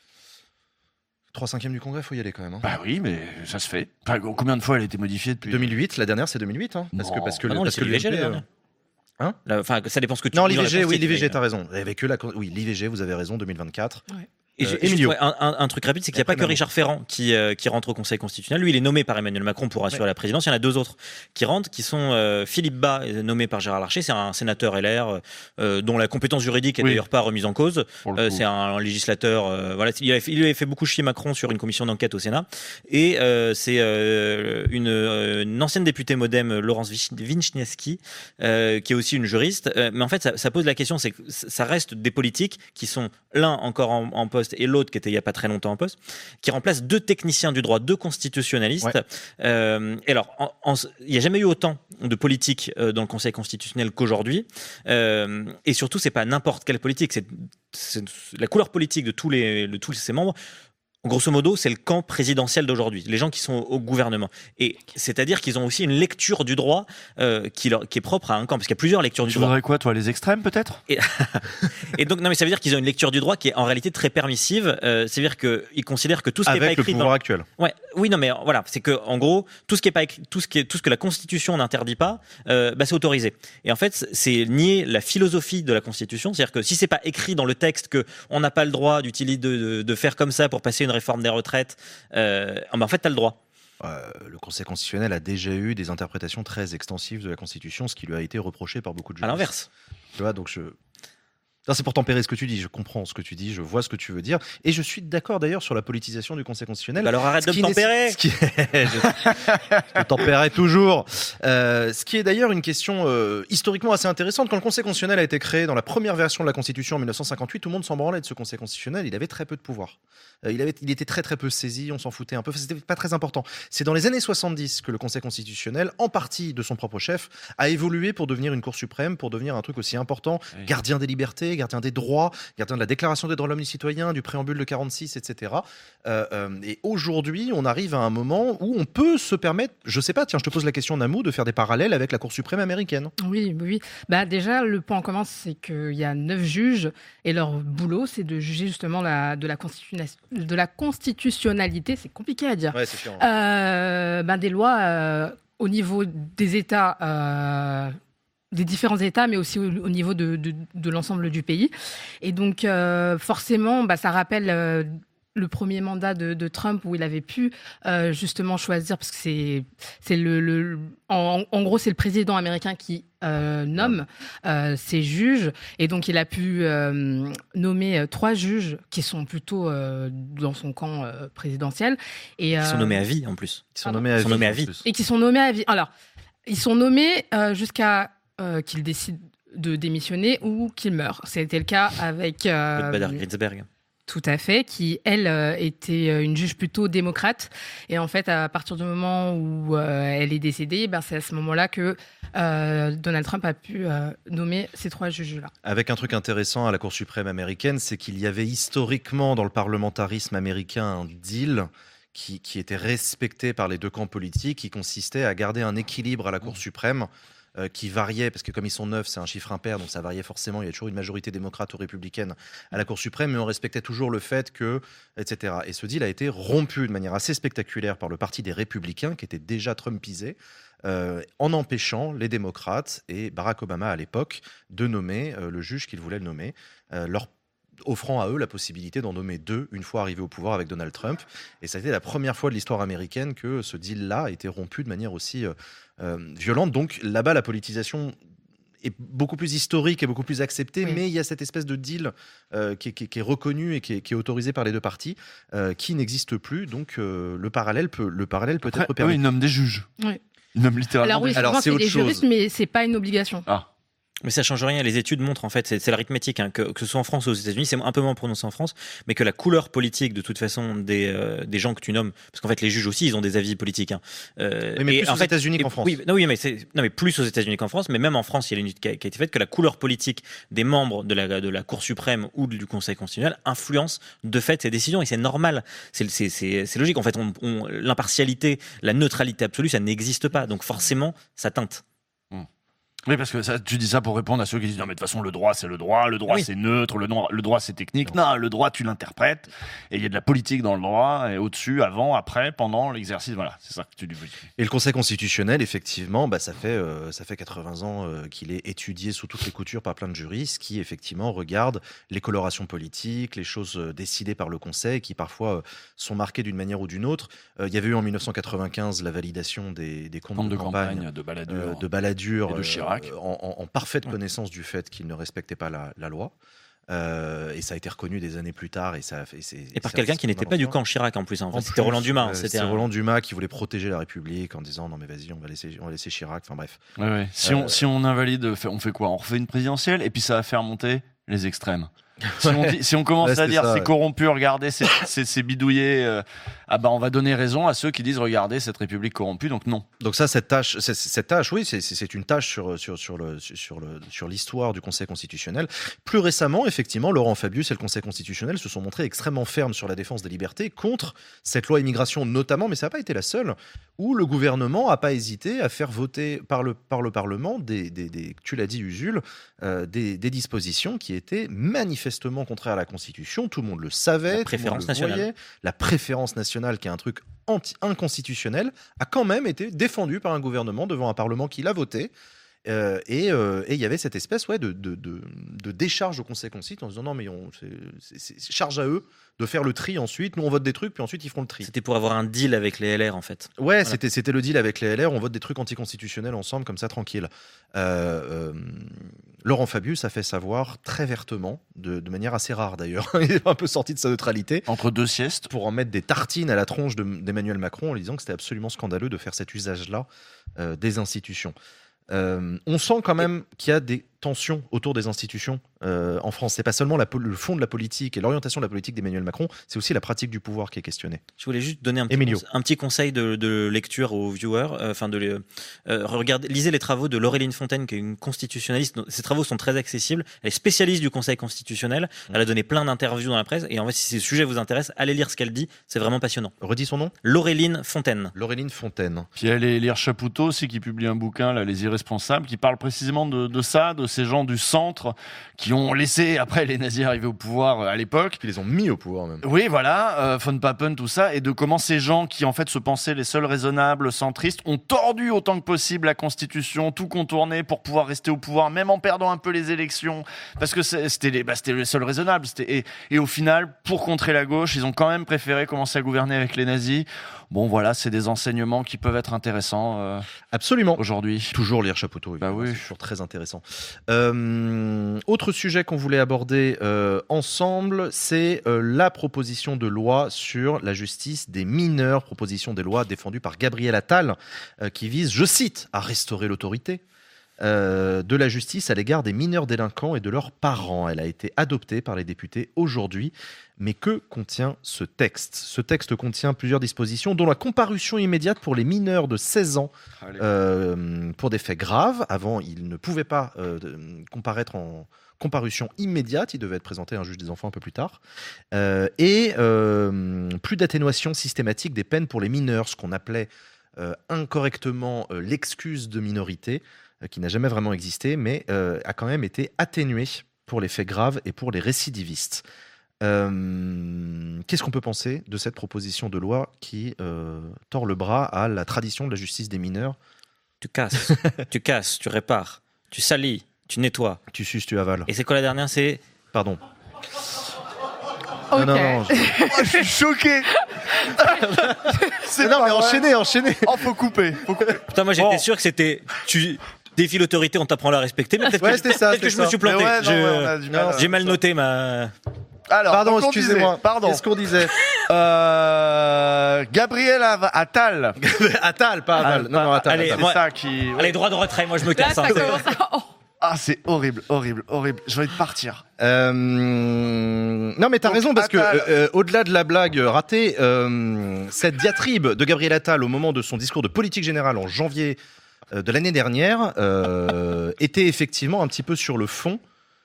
trois cinquièmes du Congrès, faut y aller quand même. Hein. Bah oui, mais ça se fait. Enfin, combien de fois elle a été modifiée depuis deux mille huit, la dernière c'est deux mille huit, hein. Parce non. que parce que ah non, parce c'est que l'I V G, l'U M P, la euh... dernière. Hein Enfin, ça dépend ce que tu non, dis. l'I V G, oui, l'I V G, mais... t'as raison. Avec eux, la... oui, l'I V G, vous avez raison, deux mille vingt-quatre. Ouais. Et Euh, je, je Emilio. un, un, un truc rapide, c'est qu'il n'y a pas que Richard Ferrand qui, euh, qui rentre au Conseil constitutionnel. Lui, il est nommé par Emmanuel Macron pour assurer ouais. la présidence. Il y en a deux autres qui rentrent, qui sont euh, Philippe Bas, nommé par Gérard Larcher. C'est un sénateur L R euh, dont la compétence juridique est oui. d'ailleurs pas remise en cause. Euh, c'est un, un législateur. Euh, voilà, il avait, fait, il avait fait beaucoup chier Macron sur une commission d'enquête au Sénat. Et euh, c'est euh, une, une ancienne députée MoDem, Laurence Vichniewski, euh, qui est aussi une juriste. Euh, mais en fait, ça, ça pose la question, c'est que ça reste des politiques qui sont l'un encore en, en poste et l'autre qui était il y a pas très longtemps en poste, qui remplace deux techniciens du droit, deux constitutionnalistes. Ouais. Euh, et alors, en, en, il n'y a jamais eu autant de politiques euh, dans le Conseil constitutionnel qu'aujourd'hui. Euh, et surtout, c'est pas n'importe quelle politique, c'est, c'est la couleur politique de tous les, de tous ses membres. Grosso modo, c'est le camp présidentiel d'aujourd'hui, les gens qui sont au gouvernement. Et c'est-à-dire qu'ils ont aussi une lecture du droit euh, qui, leur, qui est propre à un camp, parce qu'il y a plusieurs lectures du tu droit. Tu voudrais quoi, toi, les extrêmes, peut-être ? et, et donc, non, mais ça veut dire qu'ils ont une lecture du droit qui est en réalité très permissive. Euh, c'est-à-dire qu'ils considèrent que tout ce qui n'est pas écrit... Avec le pouvoir dans... actuel. Ouais, oui, non, mais voilà, c'est que en gros, tout ce qui est pas écrit, tout ce qui est, tout ce que la Constitution n'interdit pas, euh, bah, c'est autorisé. Et en fait, c'est nier la philosophie de la Constitution. C'est-à-dire que si c'est pas écrit dans le texte que on n'a pas le droit d'utiliser de, de, de faire comme ça pour passer une réforme des retraites, Euh, ben en fait, tu as le droit. Euh, le Conseil constitutionnel a déjà eu des interprétations très extensives de la Constitution, ce qui lui a été reproché par beaucoup de juristes. À l'inverse. Tu vois, donc je... Non, c'est pour tempérer ce que tu dis, je comprends ce que tu dis, je vois ce que tu veux dire, et je suis d'accord d'ailleurs sur la politisation du Conseil constitutionnel. Bah alors arrête de me tempérer ce qui... Je te tempérerai toujours. Euh, ce qui est d'ailleurs une question euh, historiquement assez intéressante. Quand le Conseil constitutionnel a été créé dans la première version de la Constitution en mille neuf cent cinquante-huit, tout le monde s'en branlait de ce Conseil constitutionnel, il avait très peu de pouvoir. Euh, il, avait, il était très très peu saisi, on s'en foutait un peu, c'était pas très important. C'est dans les années soixante-dix que le Conseil constitutionnel, en partie de son propre chef, a évolué pour devenir une Cour suprême, pour devenir un truc aussi important, oui. Gardien des libertés, gardien des droits, gardien de la Déclaration des droits de l'homme et du citoyen, du préambule de quarante-six, et cetera. Euh, euh, et aujourd'hui, on arrive à un moment où on peut se permettre, je sais pas, tiens, je te pose la question, Namou, de faire des parallèles avec la Cour suprême américaine. Oui, oui. Bah déjà, le point en commun, c'est qu'il y a neuf juges et leur boulot, c'est de juger justement la, de, la de la constitutionnalité, c'est compliqué à dire, ouais, c'est chiant. Euh, bah, des lois euh, au niveau des États. Euh, des différents États, mais aussi au, au niveau de, de, de l'ensemble du pays. Et donc, euh, forcément, bah, ça rappelle euh, le premier mandat de, de Trump où il avait pu euh, justement choisir, parce que c'est, c'est le, le en, en gros, c'est le président américain qui euh, nomme euh, ses juges. Et donc, il a pu euh, nommer euh, trois juges qui sont plutôt euh, dans son camp euh, présidentiel. Et, euh, Ils sont nommés à vie, en plus. Ils sont nommés à, Ils sont nommés à vie. Et qui sont nommés à vie. Alors, ils sont nommés euh, jusqu'à Euh, qu'il décide de démissionner ou qu'il meurt. C'était le cas avec euh, Ruth Bader Ginsburg. Tout à fait, qui elle euh, était une juge plutôt démocrate. Et en fait, à partir du moment où euh, elle est décédée, ben c'est à ce moment-là que euh, Donald Trump a pu euh, nommer ces trois juges-là. Avec un truc intéressant à la Cour suprême américaine, c'est qu'il y avait historiquement dans le parlementarisme américain un deal qui, qui était respecté par les deux camps politiques, qui consistait à garder un équilibre à la Cour suprême. Euh, qui variait, parce que comme ils sont neuf, c'est un chiffre impair, donc ça variait forcément, il y a toujours une majorité démocrate ou républicaine à la Cour suprême, mais on respectait toujours le fait que, et cetera. Et ce deal a été rompu de manière assez spectaculaire par le parti des républicains, qui était déjà trumpisé, euh, en empêchant les démocrates et Barack Obama à l'époque de nommer euh, le juge qu'ils voulaient nommer, euh, leur offrant à eux la possibilité d'en nommer deux une fois arrivés au pouvoir avec Donald Trump. Et ça a été la première fois de l'histoire américaine que ce deal-là a été rompu de manière aussi euh, euh, violente. Donc là-bas, la politisation est beaucoup plus historique et beaucoup plus acceptée, oui. Mais il y a cette espèce de deal euh, qui, est, qui, est, qui est reconnu et qui est, qui est autorisé par les deux parties, euh, qui n'existe plus. Donc euh, le parallèle peut, le parallèle peut Après, être permis. Eux, ils nomment des juges. Oui. Ils nomment littéralement Alors, oui, des juges. Alors, c'est, c'est des autre juristes, chose. mais c'est pas une obligation. Ah. Mais ça change rien. Les études montrent en fait, c'est, c'est l'arithmétique, hein, que, que ce soit en France ou aux États-Unis, c'est un peu moins prononcé en France, mais que la couleur politique de toute façon des euh, des gens que tu nommes, parce qu'en fait les juges aussi ils ont des avis politiques. Hein. Euh, oui, mais et plus en aux fait, États-Unis qu'en France. Oui, non, oui, mais c'est non mais plus aux États-Unis qu'en France, mais même en France, il y a une étude qui a, qui a été faite que la couleur politique des membres de la de la Cour suprême ou du Conseil constitutionnel influence de fait ces décisions et c'est normal. C'est c'est c'est, c'est logique. En fait, on, on, l'impartialité, la neutralité absolue, ça n'existe pas. Donc forcément, ça teinte. Oui, parce que ça, tu dis ça pour répondre à ceux qui disent non mais de toute façon le droit c'est le droit, le droit oui. c'est neutre, le droit, le droit c'est technique. Non. non, le droit tu l'interprètes et il y a de la politique dans le droit et au-dessus, avant, après, pendant l'exercice, voilà, c'est ça que tu dis. Et le Conseil constitutionnel, effectivement, bah ça fait euh, ça fait quatre-vingts ans euh, qu'il est étudié sous toutes les coutures par plein de juristes qui effectivement regardent les colorations politiques, les choses euh, décidées par le Conseil, qui parfois euh, sont marquées d'une manière ou d'une autre. Il euh, y avait eu en dix-neuf cent quatre-vingt-quinze la validation des, des comptes, comptes de, de campagne, campagne de Balladur, euh, de Balladur et de Chirac. En, en, en parfaite connaissance du fait qu'il ne respectait pas la, la loi. Euh, et ça a été reconnu des années plus tard. Et, ça, et, c'est, et par ça, quelqu'un qui n'était pas du camp Chirac en plus. Hein. En fait, en c'était plus, Roland Dumas. Euh, c'était c'était un... Roland Dumas qui voulait protéger la République en disant non mais vas-y, on va laisser, on va laisser Chirac. Enfin bref. Ouais, ouais. Si, euh, on, si on invalide, on fait quoi? On refait une présidentielle et puis ça va faire monter les extrêmes. Si on, dit, si on commence ouais, à dire ça, c'est ouais. corrompu, regardez, c'est, c'est, c'est bidouillé, euh, ah bah on va donner raison à ceux qui disent regardez cette République corrompue, donc non. Donc ça, cette tâche, c'est, cette tâche, oui, c'est, c'est une tâche sur sur sur le sur le sur l'histoire du Conseil constitutionnel. Plus récemment, effectivement, Laurent Fabius et le Conseil constitutionnel se sont montrés extrêmement fermes sur la défense des libertés contre cette loi immigration notamment, mais ça n'a pas été la seule, où le gouvernement n'a pas hésité à faire voter par le par le Parlement des des, des tu l'as dit Usul, euh, des des dispositions qui étaient manifestement contraire à la Constitution, tout le monde le savait, la préférence tout le monde le nationale. voyait. La préférence nationale, qui est un truc anti- inconstitutionnel, a quand même été défendue par un gouvernement devant un Parlement qui l'a voté. Euh, et il euh, y avait cette espèce ouais, de, de, de, de décharge au Conseil constitutionnel en disant non mais on, c'est, c'est, c'est charge à eux de faire le tri ensuite, nous on vote des trucs puis ensuite ils feront le tri. C'était pour avoir un deal avec les L R en fait. Ouais, voilà. c'était, c'était le deal avec les L R, on vote des trucs anticonstitutionnels ensemble comme ça tranquille. Euh, euh, Laurent Fabius a fait savoir très vertement, de, de manière assez rare d'ailleurs, il est un peu sorti de sa neutralité. Entre deux siestes. Pour en mettre des tartines à la tronche de, d'Emmanuel Macron en lui disant que c'était absolument scandaleux de faire cet usage-là euh, des institutions. Euh, on sent quand même qu'il y a des tensions autour des institutions euh, en France. C'est pas seulement la, le fond de la politique et l'orientation de la politique d'Emmanuel Macron, c'est aussi la pratique du pouvoir qui est questionnée. Je voulais juste donner un petit, conse- un petit conseil de, de lecture aux viewers. Enfin, euh, de euh, regardez, lisez les travaux de Laureline Fontaine, qui est une constitutionnaliste. Ses travaux sont très accessibles. Elle est spécialiste du Conseil constitutionnel. Elle a donné plein d'interviews dans la presse. Et en fait, si ces sujets vous intéressent, allez lire ce qu'elle dit. C'est vraiment passionnant. Redis son nom. Laureline Fontaine. Laureline Fontaine. Puis allez lire Chapoutot aussi, qui publie un bouquin, là, Les Irresponsables, qui parle précisément de, de ça, de ces gens du centre qui ont laissé après les nazis arriver au pouvoir à l'époque. Qui les ont mis au pouvoir même. Oui, voilà, euh, von Papen, tout ça, et de comment ces gens qui en fait se pensaient les seuls raisonnables, centristes, ont tordu autant que possible la Constitution, tout contourné pour pouvoir rester au pouvoir, même en perdant un peu les élections, parce que c'était les, bah, c'était les seuls raisonnables. C'était, et, et au final, pour contrer la gauche, ils ont quand même préféré commencer à gouverner avec les nazis. Bon, voilà, c'est des enseignements qui peuvent être intéressants. Euh, Absolument. Aujourd'hui. Toujours lire Chapoutot. Bah oui. C'est toujours très intéressant. Euh, autre sujet qu'on voulait aborder euh, ensemble, c'est euh, la proposition de loi sur la justice des mineurs, proposition de loi défendue par Gabriel Attal, euh, qui vise, je cite, à restaurer l'autorité Euh, de la justice à l'égard des mineurs délinquants et de leurs parents. Elle a été adoptée par les députés aujourd'hui. Mais que contient ce texte ? Ce texte contient plusieurs dispositions, dont la comparution immédiate pour les mineurs de seize ans euh, pour des faits graves. Avant, ils ne pouvaient pas euh, comparaître en comparution immédiate, ils devaient être présentés à un juge des enfants un peu plus tard. Euh, et euh, plus d'atténuation systématique des peines pour les mineurs, ce qu'on appelait euh, incorrectement euh, l'excuse de minorité, qui n'a jamais vraiment existé, mais euh, a quand même été atténué pour les faits graves et pour les récidivistes. Euh, qu'est-ce qu'on peut penser de cette proposition de loi qui euh, tord le bras à la tradition de la justice des mineurs ? Tu casses, tu casses, tu répares, tu salis, tu nettoies. Tu suces, tu avales. Et c'est quoi la dernière ? C'est... Pardon. Okay. Non, non, non. Je, oh, je suis choqué. C'est non, mais enchaînez, enchaînez. Oh, faut couper. Faut couper. Putain, moi j'étais bon. sûr que c'était... Tu... Défie l'autorité, on t'apprend à la respecter, mais peut-être ouais, que, c'était ça, peut-être que je me suis planté. Ouais, non, je... ouais, on a du mal, J'ai mal noté ma... Alors, pardon, donc on excusez-moi. disait, pardon. Qu'est-ce qu'on disait ? euh, Gabriel Attal. Attal, pas Aval. Ah, non, non, Attal. allez, C'est moi- ça qui. Allez, droit de retrait, moi je me Là, casse. ça hein. commence à... Oh. Ah, c'est horrible, horrible, horrible. Je vais te partir. Euh... Non, mais t'as Donc, raison, parce que Attal- euh, au-delà de la blague ratée, euh, cette diatribe de Gabriel Attal au moment de son discours de politique générale en janvier euh, de l'année dernière euh, était effectivement un petit peu sur le fond.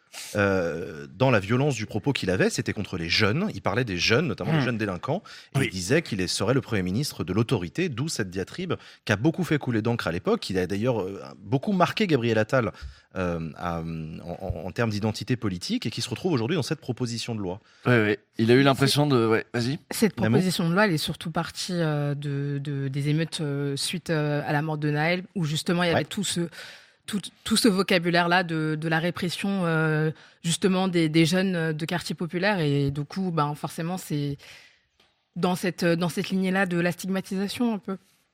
Euh, dans la violence du propos qu'il avait, c'était contre les jeunes. Il parlait des jeunes, notamment Mmh. des jeunes délinquants. Et Oui. il disait qu'il serait le Premier ministre de l'autorité, d'où cette diatribe qui a beaucoup fait couler d'encre à l'époque, qui a d'ailleurs euh, beaucoup marqué Gabriel Attal euh, à- en, en termes d'identité politique et qui se retrouve aujourd'hui dans cette proposition de loi. Oui, oui. Il a eu l'impression de. Ouais, vas-y. Cette Namo proposition de loi, elle est surtout partie euh, de, de- des émeutes euh, suite euh, à la mort de Naël, où justement il y avait Ouais. tout ce, tout, tout ce vocabulaire-là de, de la répression euh, justement des, des jeunes de quartiers populaires. Et du coup, ben, forcément, c'est dans cette, dans cette lignée-là de la stigmatisation un peu.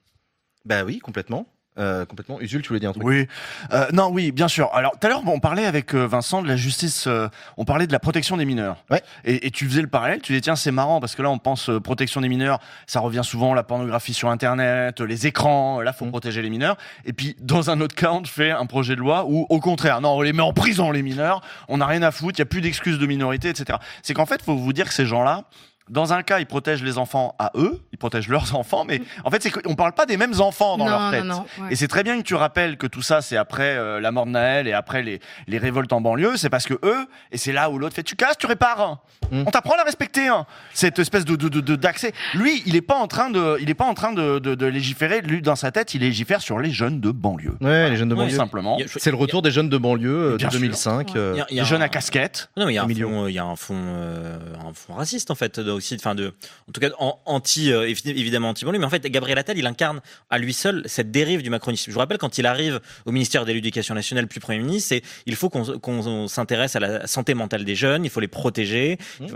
Bah oui, complètement. Euh, complètement. Usul, tu voulais dire un truc? Oui, euh, non, oui, bien sûr. Alors, tout à l'heure, on parlait avec euh, Vincent de la justice, euh, on parlait de la protection des mineurs. Ouais. Et, et tu faisais le parallèle, tu disais, tiens, c'est marrant, parce que là, on pense euh, protection des mineurs, ça revient souvent, la pornographie sur Internet, euh, les écrans, euh, là, faut Mmh. protéger les mineurs. Et puis, dans un autre cas, on te fait un projet de loi où, au contraire, non, on les met en prison, les mineurs, on n'a rien à foutre, il n'y a plus d'excuses de minorité, et cetera. C'est qu'en fait, faut vous dire que ces gens-là, dans un cas, ils protègent les enfants à eux, ils protègent leurs enfants, mais en fait, c'est qu'on parle pas des mêmes enfants dans non, leur tête. non, non, ouais. Et c'est très bien que tu rappelles que tout ça, c'est après euh, la mort de Naël et après les, les révoltes en banlieue. C'est parce que eux, et c'est là où l'autre fait, tu casses, tu répares. Hein. Mm. On t'apprend à la respecter. Hein. Cette espèce de, de, de, de- d'accès. Lui, il est pas en train de, il est pas en train de, de, de légiférer. Lui, dans sa tête, il légifère sur les jeunes de banlieue. Ouais, les jeunes de Ouais, Tout banlieue. simplement. Il y a- C'est le retour des jeunes de banlieue euh, Bien de deux mille cinq. sûr. euh, il y a- il y a Les jeunes un- à casquette. Non, mais il y a un Emilio. fond, il y a un fond, euh, un fond raciste en fait, de- aussi, enfin de, en tout cas en- anti, euh, évi- évidemment anti-banlieue, mais en fait Gabriel Attal, il incarne à lui seul cette dérive du macronisme. Je vous rappelle quand il arrive au ministère de l'Éducation nationale, puis Premier ministre, c'est il faut qu'on qu'on s'intéresse à la santé mentale des jeunes, il faut les protéger, Mmh.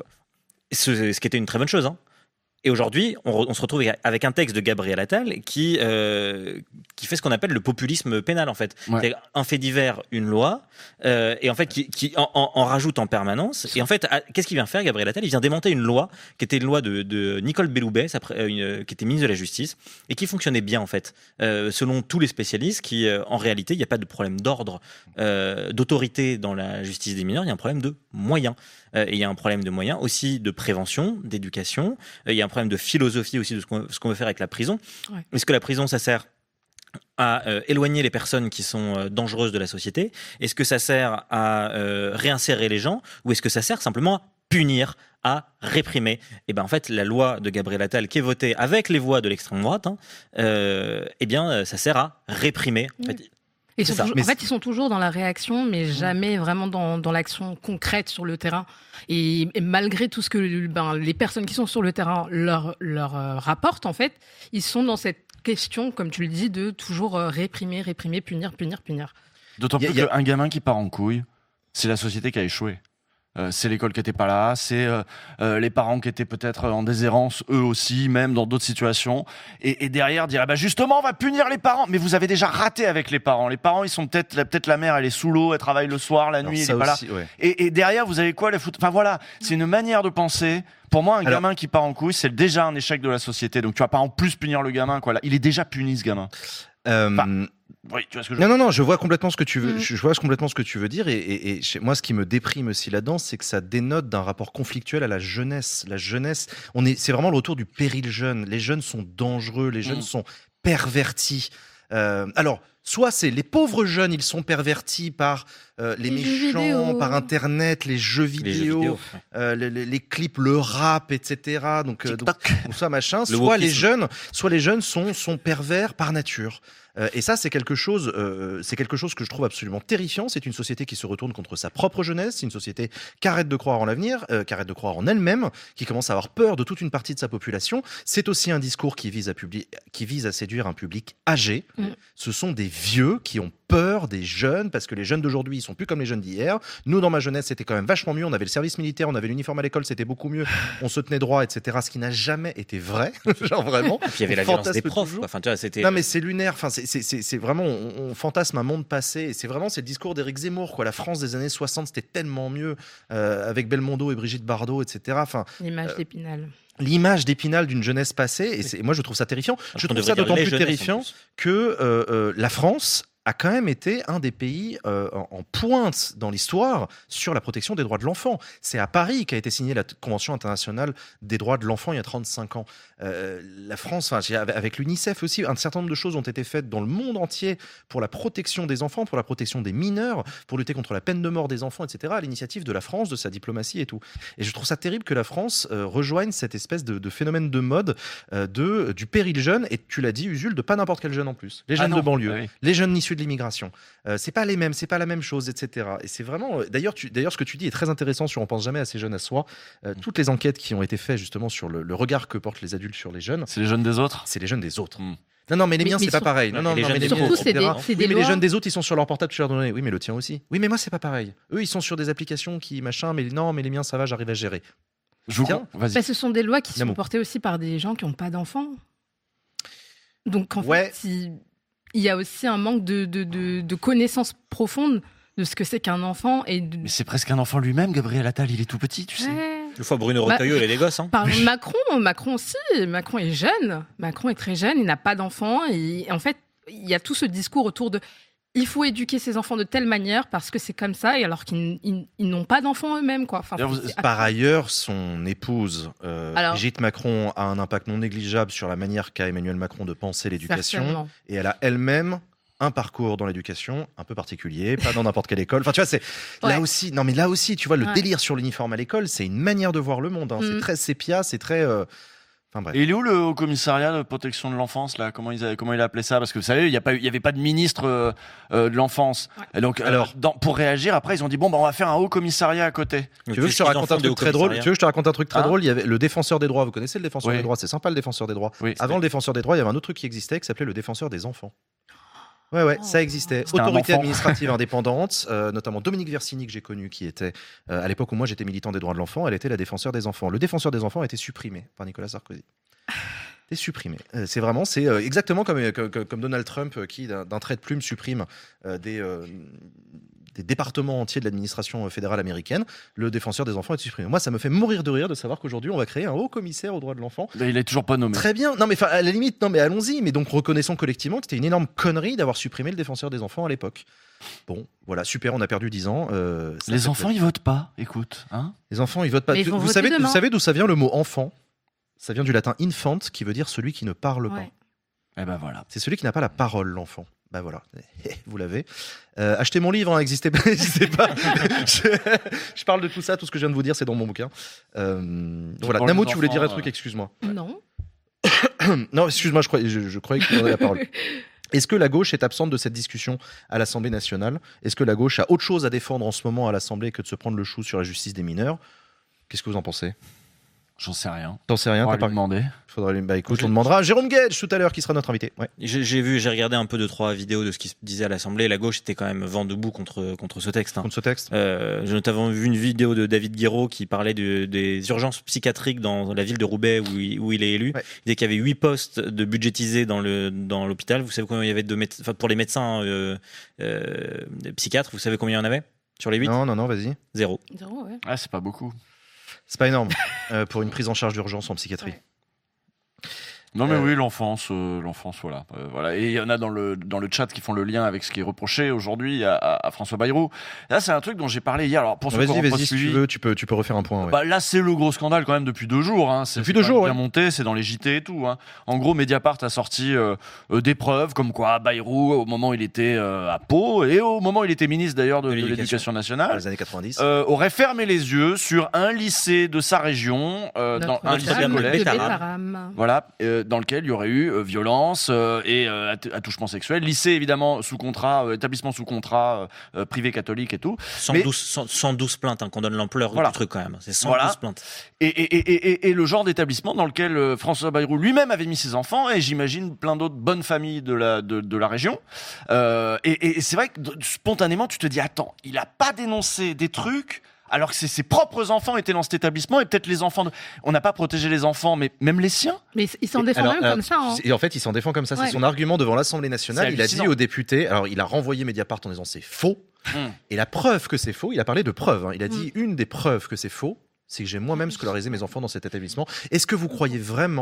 ce, ce qui était une très bonne chose. Hein. Et aujourd'hui, on, re- on se retrouve avec un texte de Gabriel Attal qui, euh, qui fait ce qu'on appelle le populisme pénal, en fait. Ouais. C'est un fait divers, une loi, euh, et en fait, qui, qui en, en- en rajoute en permanence. Et en fait, à- qu'est-ce qu'il vient faire, Gabriel Attal? Il vient démonter une loi qui était une loi de, de Nicole Belloubet, sa pré- euh, une- qui était ministre de la Justice, et qui fonctionnait bien, en fait. Euh, selon tous les spécialistes, qui, euh, en réalité, il n'y a pas de problème d'ordre, euh, d'autorité dans la justice des mineurs, il y a un problème de moyens. Euh, et il y a un problème de moyens, aussi de prévention, d'éducation. Euh, il y a un problème de philosophie aussi de ce qu'on, ce qu'on veut faire avec la prison. Ouais. Est-ce que la prison, ça sert à euh, éloigner les personnes qui sont euh, dangereuses de la société? Est-ce que ça sert à euh, réinsérer les gens? Ou est-ce que ça sert simplement à punir, à réprimer? Et ben en fait, la loi de Gabriel Attal qui est votée avec les voix de l'extrême droite, hein, euh, eh bien, euh, ça sert à réprimer. En fait, Ils C'est sont ça. toujours- Mais en fait, ils sont toujours dans la réaction, mais jamais vraiment dans, dans l'action concrète sur le terrain. Et, et malgré tout ce que ben, les personnes qui sont sur le terrain leur, leur euh, rapportent, en fait, ils sont dans cette question, comme tu le dis, de toujours euh, réprimer, réprimer, punir, punir, punir. D'autant Y a- plus y a- qu'un gamin qui part en couille, c'est la société qui a échoué. Euh, c'est l'école qui était pas là, c'est euh, euh, les parents qui étaient peut-être en déshérence eux aussi, même dans d'autres situations. Et, et derrière dire ah bah justement on va punir les parents, mais vous avez déjà raté avec les parents. Les parents ils sont peut-être la- peut-être la mère elle est sous l'eau, elle travaille le soir, la alors nuit, elle ça est pas là. aussi, ouais. Et, et derrière vous avez quoi les foutre. Enfin voilà, c'est une manière de penser. Pour moi un Alors- gamin qui part en couille c'est déjà un échec de la société. Donc tu vas pas en plus punir le gamin quoi. Là, il est déjà puni ce gamin. Euh, Enfin, Oui, tu vois ce que je Non, non, non, je vois complètement ce que tu veux, Mm. je vois complètement ce que tu veux dire. Et, et- et chez moi, ce qui me déprime aussi là-dedans, c'est que ça dénote d'un rapport conflictuel à la jeunesse. La jeunesse, on est, c'est vraiment le retour du péril jeune. Les jeunes sont dangereux, les jeunes Mm. sont pervertis. Euh, alors, soit c'est les pauvres jeunes, ils sont pervertis par euh, les, Les jeux méchants, vidéo. par Internet, les jeux les vidéo, jeux vidéo. ouais. euh, les, les- les clips, le rap, et cetera. Donc, euh, donc, TikTok. donc ça machin. Le Soit les wokisme. jeunes, soit les jeunes sont sont pervers par nature. Euh, et ça, c'est quelque chose, euh, c'est quelque chose que je trouve absolument terrifiant. C'est une société qui se retourne contre sa propre jeunesse. C'est une société qui arrête de croire en l'avenir, euh, qui arrête de croire en elle-même, qui commence à avoir peur de toute une partie de sa population. C'est aussi un discours qui vise à publi- qui vise à séduire un public âgé. Mm. Ce sont des vieux qui ont peur des jeunes parce que les jeunes d'aujourd'hui, ils sont plus comme les jeunes d'hier. Nous, dans ma jeunesse, c'était quand même vachement mieux. On avait le service militaire, on avait l'uniforme à l'école, c'était beaucoup mieux. On se tenait droit, et cetera. Ce qui n'a jamais été vrai, genre vraiment. Et puis il y avait On la violence des fantasme profs. toujours. quoi. Enfin, tu vois, c'était. Non mais c'est lunaire, enfin c'est c'est c'est c'est vraiment on, on fantasme un monde passé et c'est vraiment c'est le discours d'Éric Zemmour quoi. La France des années soixante c'était tellement mieux euh, avec Belmondo et Brigitte Bardot et cetera. Enfin L'image Euh, d'Épinal. l'image d'Épinal d'une jeunesse passée et c'est moi je trouve ça terrifiant. Alors Je qu'on trouve ça devrait d'autant dire les plus jeunesses, en terrifiant plus. que euh, euh, la France a quand même été un des pays euh, en, en pointe dans l'histoire sur la protection des droits de l'enfant. C'est à Paris qu'a été signée la t- Convention internationale des droits de l'enfant il y a trente-cinq ans. Euh, la France, enfin, avec l'UNICEF aussi, un certain nombre de choses ont été faites dans le monde entier pour la protection des enfants, pour la protection des mineurs, pour lutter contre la peine de mort des enfants, et cetera, à l'initiative de la France, de sa diplomatie et tout. Et je trouve ça terrible que la France euh, rejoigne cette espèce de, de phénomène de mode euh, de, du péril jeune, et tu l'as dit, Usul, de pas n'importe quel jeune en plus. Les jeunes Ah de non, banlieue, bah oui. les jeunes issus de l'immigration. Euh, c'est pas les mêmes, c'est pas la même chose, et cetera. Et c'est vraiment. D'ailleurs, tu, d'ailleurs, ce que tu dis est très intéressant sur On pense jamais à ces jeunes à soi. Euh, toutes les enquêtes qui ont été faites justement sur le, le regard que portent les adultes sur les jeunes, C'est les jeunes des autres. c'est les jeunes des autres. Mm. Non, non, mais les Mais- miens, mais c'est pas sur- pareil. Non, non, les non, jeunes mais les des miens, Surtout, et c'est des, cetera. c'est Oui, des mais les lois. jeunes des autres, ils sont sur leur portable, tu leur donnes. Oui, mais le tien aussi. Oui, mais moi, c'est pas pareil. Eux, ils sont sur des applications qui machin, mais non, mais les miens, ça va, j'arrive à gérer. Je vous Tiens. con- Vas-y. Bah, ce sont des lois qui sont Namo. portées aussi par des gens qui n'ont pas d'enfants. Donc en Ouais. fait, il, il y a aussi un manque de, de, de, de connaissances profondes de ce que c'est qu'un enfant et de... Mais c'est presque un enfant lui-même, Gabriel Attal, il est tout petit, tu sais. Ouais. Une fois Bruno Bah, Retailleau, il a des gosses. Hein. Parlons de Macron, Macron aussi, Macron est jeune, Macron est très jeune, il n'a pas d'enfants et en fait, il y a tout ce discours autour de il faut éduquer ses enfants de telle manière parce que c'est comme ça et alors qu'ils ils- ils n'ont pas d'enfants eux-mêmes quoi. Enfin, D'ailleurs, c'est- Par ailleurs, son épouse, euh, Alors- Brigitte Macron, a un impact non négligeable sur la manière qu'a Emmanuel Macron de penser l'éducation. certainement. Et elle a elle-même un parcours dans l'éducation un peu particulier, pas dans n'importe quelle école. Enfin, tu vois, c'est Ouais. là aussi. Non, mais là aussi, tu vois, le Ouais. délire sur l'uniforme à l'école, c'est une manière de voir le monde. hein. C'est Mm. très sépia, c'est très. euh, Enfin bref. Et il est où le haut commissariat de protection de l'enfance là Comment ils a, comment il a appelé ça Parce que vous savez, il y a pas, eu- il y avait pas de ministre euh, euh, de l'enfance. Ouais. Et donc, euh, Alors- dans- pour réagir, après ils ont dit bon, bah, on va faire un haut commissariat à côté. Tu veux que je te raconte un truc très drôle Tu veux que je te raconte un truc très Hein drôle Il y avait le défenseur des droits. Vous connaissez le défenseur Oui. des droits C'est sympa le défenseur des droits. Oui, Avant le défenseur des droits, il y avait un autre truc qui existait qui s'appelait le défenseur des enfants. Ouais, ouais, Oh. ça existait. C'était un Autorité enfant. administrative indépendante, euh, notamment Dominique Versini, que j'ai connu, qui était, euh, à l'époque où moi j'étais militant des droits de l'enfant, elle était la défenseur des enfants. Le défenseur des enfants a été supprimé par Nicolas Sarkozy. C'est supprimé. Euh, c'est vraiment, c'est euh, exactement comme, euh, comme, comme Donald Trump euh, qui, d'un d'un trait de plume, supprime euh, des, euh, des départements entiers de l'administration euh, fédérale américaine. Le défenseur des enfants est supprimé. Moi, ça me fait mourir de rire de savoir qu'aujourd'hui, on va créer un haut commissaire aux droits de l'enfant. Là, il est toujours pas nommé. Très bien. Non, mais 'fin, à la limite, non, mais allons-y. Mais donc, reconnaissons collectivement que c'était une énorme connerie d'avoir supprimé le défenseur des enfants à l'époque. Bon, voilà, super, on a perdu dix ans. euh, ça Les fait enfants, plaisir. ils votent pas. Écoute, hein Les enfants, ils votent pas. Mais ils Tu- vont vous, voter savez, demain. vous savez d'où ça vient le mot enfant? Ça vient du latin infant, qui veut dire celui qui ne parle pas. Ouais. Eh ben voilà. C'est celui qui n'a pas la parole, l'enfant. Bah voilà, vous l'avez. Euh, achetez mon livre, hein, n'hésitez pas. n'hésitez pas. je, je parle de tout ça, tout ce que je viens de vous dire, c'est dans mon bouquin. Euh, voilà, Pour Namo, les tu voulais dire un enfants, truc, euh, excuse-moi. Non. Non, excuse-moi, je croyais, je, je croyais que tu prenais la parole. Est-ce que la gauche est absente de cette discussion à l'Assemblée nationale? Est-ce que la gauche a autre chose à défendre en ce moment à l'Assemblée que de se prendre le chou sur la justice des mineurs? Qu'est-ce que vous en pensez? J'en sais rien. T'en sais rien, On va t'as lui pas... demander. Faudra lui... Bah écoute, Je- on demandera à Jérôme Gage tout à l'heure qui sera notre invité. Ouais. J'ai j'ai vu, j'ai regardé un peu deux trois vidéos de ce qui se disait à l'Assemblée. La gauche était quand même vent debout contre contre ce texte. hein. Contre ce texte. Euh, j'ai notamment vu une vidéo de David Guiraud qui parlait de, des urgences psychiatriques dans la ville de Roubaix où il, où il est élu. Ouais. Il disait qu'il y avait huit postes de budgétisés dans le dans l'hôpital. Vous savez combien il y avait de méde- enfin, pour les médecins euh, euh, psychiatres, vous savez combien il y en avait sur les huit? Non, non, non, vas-y. Zéro. Zéro, ouais. Ah, c'est pas beaucoup. C'est pas énorme euh, pour une prise en charge d'urgence en psychiatrie. Ouais. Non mais Euh, oui, l'enfance, euh, l'enfance, voilà, Euh, voilà. Et il y en a dans le dans le chat qui font le lien avec ce qui est reproché aujourd'hui à, à, à François Bayrou. Là, c'est un truc dont j'ai parlé hier. Alors pour ceux qui Vas-y, n'auront pas vas-y, si tu suivi, veux, tu peux, tu peux refaire un point. Ouais. bah, là, c'est le gros scandale quand même depuis deux jours. Hein. C'est Depuis c'est deux quand jours, même bien ouais. monté, c'est dans les J T et tout. Hein. En gros, Mediapart a sorti euh, euh, des preuves comme quoi Bayrou, au moment où il était euh, à Pau et au moment où il était ministre d'ailleurs de, De de l'éducation. l'éducation Dans nationale, les années quatre-vingt-dix. euh, aurait fermé les yeux sur un lycée de sa région, euh, dans un lycée Notre-Dame de collège. de Bétarame. Bétarame. Voilà, euh, dans lequel il y aurait eu euh, violence euh, et euh, att- attouchement sexuel. Lycée évidemment sous contrat, euh, établissement sous contrat, euh, euh, privé catholique et tout. cent douze, cent- cent douze plaintes, hein, qu'on donne l'ampleur Voilà. du truc quand même. C'est cent douze Voilà. plaintes. Et, et, et, et, et le genre d'établissement dans lequel euh, François Bayrou lui-même avait mis ses enfants et j'imagine plein d'autres bonnes familles de la, de, de la région. Euh, et, et, et c'est vrai que de- spontanément tu te dis attends, il a pas dénoncé des trucs alors que c'est ses propres enfants étaient dans cet établissement et peut-être les enfants. De... On n'a pas protégé les enfants, mais même les siens. Mais il s'en Et défend alors, même alors, comme ça. Hein. Et en fait, il s'en défend comme ça. Ouais. C'est son argument devant l'Assemblée nationale. C'est Il a dit hallucinant. aux députés, alors il a renvoyé Mediapart en disant c'est faux. Hum. Et la preuve que c'est faux, il a parlé de preuves. hein. Il a dit une des preuves que c'est faux, c'est que j'ai moi-même scolarisé mes enfants dans cet établissement. Est-ce que vous croyez vraiment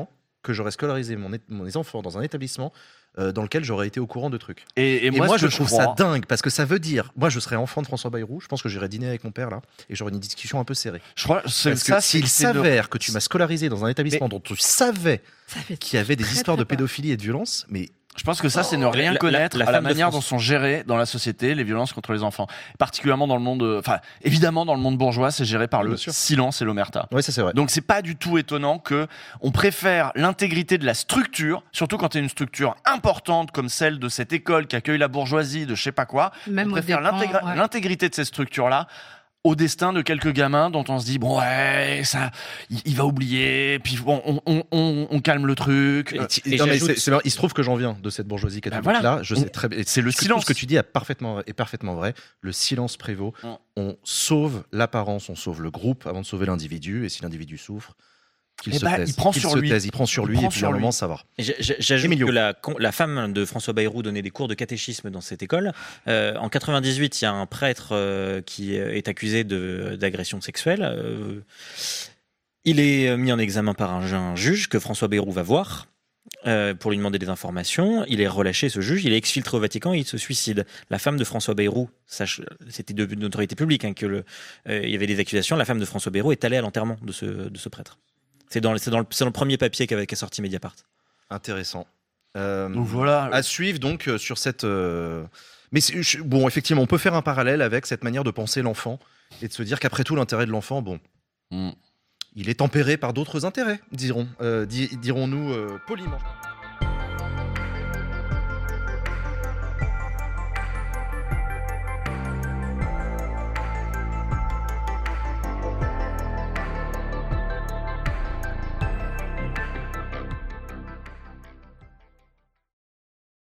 que j'aurais scolarisé mon, é- mes enfants dans un établissement euh, dans lequel j'aurais été au courant de trucs. Et, et Et moi, moi, ce je que trouve crois- ça dingue parce que ça veut dire, moi, je serais enfant de François Bayrou. Je pense que j'irais dîner avec mon père là et j'aurais une discussion un peu serrée. Je crois c'est Parce que ça, c'est- s'il c'est de- s'avère que tu m'as scolarisé dans un établissement dont tu savais Ça fait qu'il y avait des très, histoires très de peur. pédophilie et de violence, mais Je pense que ça, c'est ne La- rien la- connaître la à la femme de manière France- dont sont gérées dans la société les violences contre les enfants. Particulièrement dans le monde, euh, enfin, évidemment dans le monde bourgeois, c'est géré par Bien le sûr. silence et l'omerta. ouais, ça c'est vrai. Donc c'est pas du tout étonnant que on préfère l'intégrité de la structure, surtout quand tu une structure importante comme celle de cette école qui accueille la bourgeoisie, de je sais pas quoi. Même On au préfère dépens, l'intégra- ouais. l'intégrité de ces structures-là au destin de quelques gamins dont on se dit bon ouais ça il, il va oublier puis bon on, on, on, on calme le truc. Et Euh, ti- et non, mais j'ajoute- c'est- c'est marrant, il se trouve que j'en viens de cette bourgeoisie catholique Ben voilà. là. Je On- sais très bien. et c'est le ce que- silence. Tout ce que tu dis est parfaitement, est parfaitement vrai. Le silence prévaut. Mm. On sauve l'apparence, on sauve le groupe avant de sauver l'individu. Et si l'individu souffre, qu'il Eh se ben, taise. il prend Qu'il sur se lui. taise, il prend sur Il lui prend et puis sur à un lui. moment ça va. Et j'ai- j'ai- J'ajoute Emilio. que la, con- la femme de François Bayrou donnait des cours de catéchisme dans cette école. Euh, en quatre-vingt-dix-huit, il y a un prêtre euh, qui est accusé de- d'agression sexuelle. Euh, il est mis en examen par un, un juge que François Bayrou va voir euh, pour lui demander des informations. Il est relâché, ce juge. Il est exfiltré au Vatican et il se suicide. La femme de François Bayrou, sache, c'était de notoriété publique hein, que le, euh, il y avait des accusations. La femme de François Bayrou est allée à l'enterrement de ce, de ce prêtre. C'est dans, c'est dans, le, c'est dans le premier papier qu'a qu'a sorti Mediapart. Intéressant. Euh, Donc voilà. à suivre donc euh, sur cette. euh, Mais c'est- je- bon, effectivement, on peut faire un parallèle avec cette manière de penser l'enfant et de se dire qu'après tout, l'intérêt de l'enfant, bon, Mm. il est tempéré par d'autres intérêts, dirons, euh, di- dirons-nous euh, poliment.